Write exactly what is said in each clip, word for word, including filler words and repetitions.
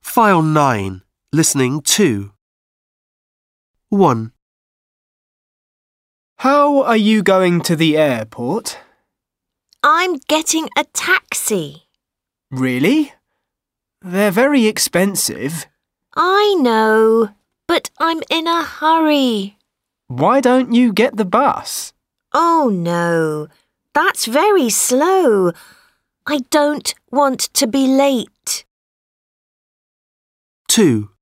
File nine. Listening two. one. How are you going to the airport? I'm getting a taxi. Really? They're very expensive. I know, but I'm in a hurry. Why don't you get the bus? Oh no, that's very slow. I don't want to be late. two.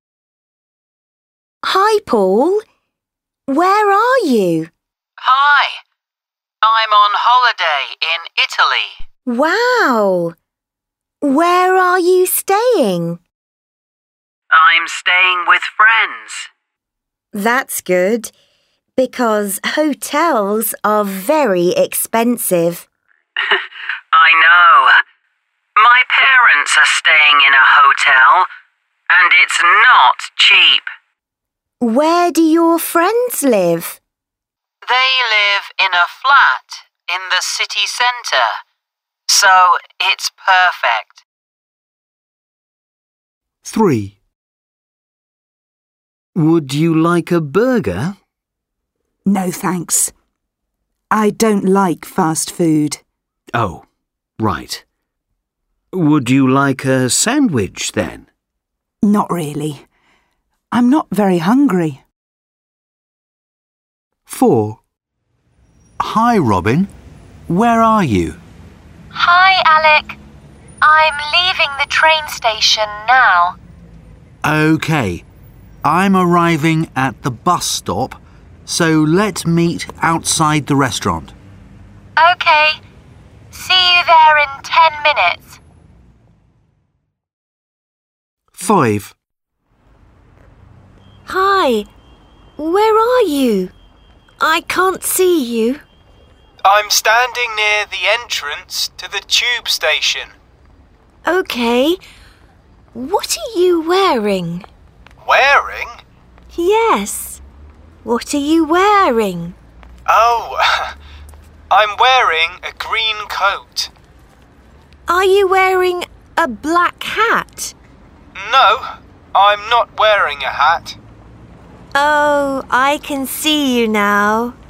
Hi, Paul. Where are you? Hi. I'm on holiday in Italy. Wow. Where are you staying? I'm staying with friends. That's good, because hotels are very expensive. I know. My parents are staying in a hotel, and it's not cheap. Where do your friends live? They live in a flat in the city centre, so it's perfect. three. Would you like a burger? No, thanks. I don't like fast food. Oh, right. Would you like a sandwich then? Not really. I'm not very hungry. four. Hi, Robin. Where are you? Hi, Alec. I'm leaving the train station now. OK. I'm arriving at the bus stop, so let's meet outside the restaurant. OK. See you there in ten minutes. five. Hi. Where are you? I can't see you. I'm standing near the entrance to the tube station. OK. What are you wearing? Wearing? Yes. What are you wearing? Oh, I'm wearing a green coat. Are you wearing a black hat? No, I'm not wearing a hat. Oh, I can see you now.